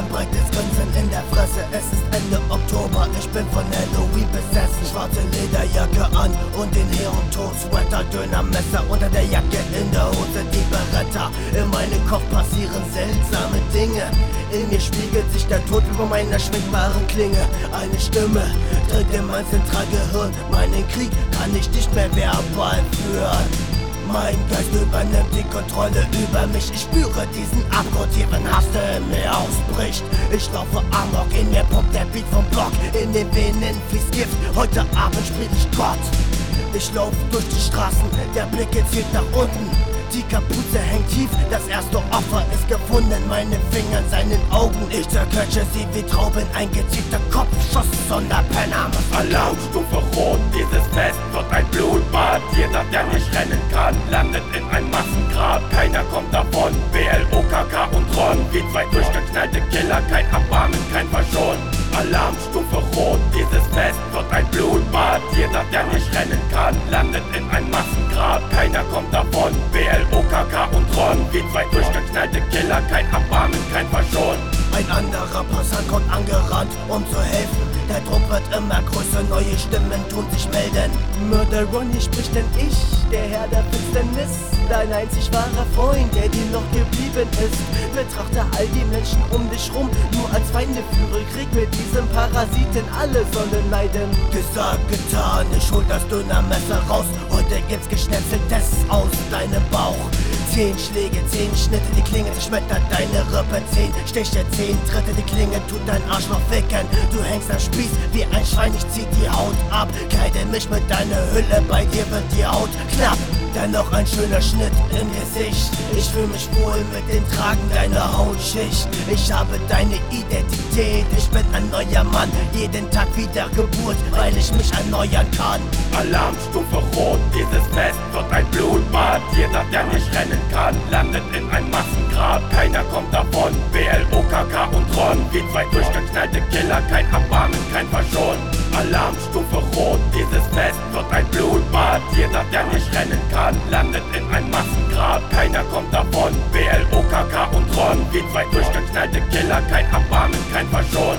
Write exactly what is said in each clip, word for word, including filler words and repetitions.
ein breites Grinsen in der Fresse. Es ist Ende Oktober, ich bin von Halloween besessen. Schwarze Lederjacke an und den Herentod-Sweater, Dönermesser unter der Jacke, in der Hose die Beretta. In meinem Kopf passieren seltsame Dinge. In mir spiegelt sich der Tod über meiner schwingbaren Klinge. Eine Stimme drückt in mein Zentralgehirn. Meinen Krieg kann ich nicht mehr verbal führen. Mein Geist übernimmt die Kontrolle über mich. Ich spüre diesen abgrundtiefen Hass, der in mir ausbricht. Ich laufe amok, in mir pumpt der Beat vom Block. In den Venen fließt Gift, heute Abend spiel ich Gott. Ich lauf durch die Straßen, der Blick gezielt nach unten. Die Kapuze hängt tief, das erste Opfer ist gefunden. Meine Finger in seinen Augen, ich zerquetsche sie wie Trauben. Ein gezielter Kopfschuss und der Penner muss Alarmstufe Rot, dieses Fest wird ein Blutbad. Jeder, der nicht rennen kann, landet in ein Massengrab. Keiner kommt davon, B L O, K K und Ron. Wie zwei durchgeknallte Killer, kein Erbarmen, kein Verschonen. Alarmstufe Rot, dieses Fest wird ein Blutbad. Jeder, der nicht rennen kann, landet in ein Massengrab. Keiner kommt davon, B L O, K K und Ron. Wie zwei durchgeknallte Killer, kein Erbarmen, kein Verschonen. Ein anderer Passant kommt angerannt, um zu helfen. Der Druck wird immer größer, neue Stimmen tun sich melden. Mörder Ronnie spricht denn ich, der Herr der Finsternis. Dein einzig wahrer Freund, der dir noch geblieben ist. Betrachte all die Menschen um dich rum, nur als Feinde führe Krieg mit diesem Parasiten, alle sollen leiden. Gesagt, getan, ich hol das Dönermesser raus. Heute gibt's geschnetzeltes aus deinem Bauch. Zehn Schläge, zehn Schnitte, die Klinge zerschmettert deine Rippen. Zehn Stiche, zehn Tritte, die Klinge tut dein Arschloch ficken. Du hängst am Spieß wie ein Schwein, ich zieh die Haut ab. Kleide mich mit deiner Hülle, bei dir wird die Haut knapp. Dennoch ein schöner Schnitt im Gesicht. Ich fühl mich wohl mit dem Tragen deiner Hautschicht. Ich habe deine Identität, ich bin ein neuer Mann. Jeden Tag wieder Geburt, weil ich mich erneuern kann. Alarmstufe Rot, dieses Fest wird ein Blutbad. Jeder, der nicht rennen kann, landet in ein Massengrab. Keiner kommt davon, B L O, K K und Ron. Wie zwei durchgeknallte Killer, kein Erbarmen, kein Verschonen. Alarmstufe Rot, dieses Fest wird ein Blutbad. Jeder, der nicht rennen kann, landet in ein Massengrab. Keiner kommt davon, B L O, K K und Ron. Wie zwei durchgeknallte Killer, kein Erbarmen, kein Verschonen.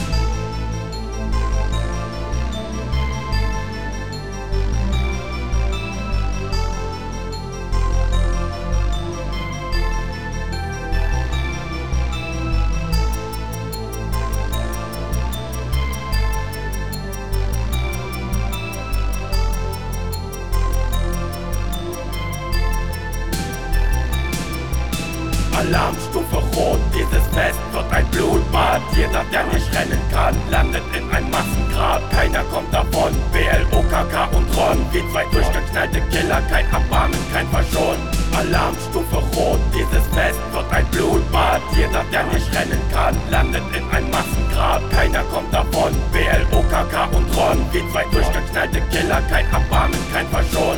Alarmstufe Rot, dieses Fest wird ein Blutbad. Jeder, der nicht rennen kann, landet in ein Massengrab. Keiner kommt davon, B L O, K K und Ron. Wie zwei durchgeknallte Killer, kein Erbarmen, kein Verschonen. Alarmstufe Rot, dieses Fest wird ein Blutbad. Jeder, der nicht rennen kann, landet in ein Massengrab. Keiner kommt davon, B L O, K K und Ron. Wie zwei durchgeknallte Killer, kein Erbarmen, kein Verschonen.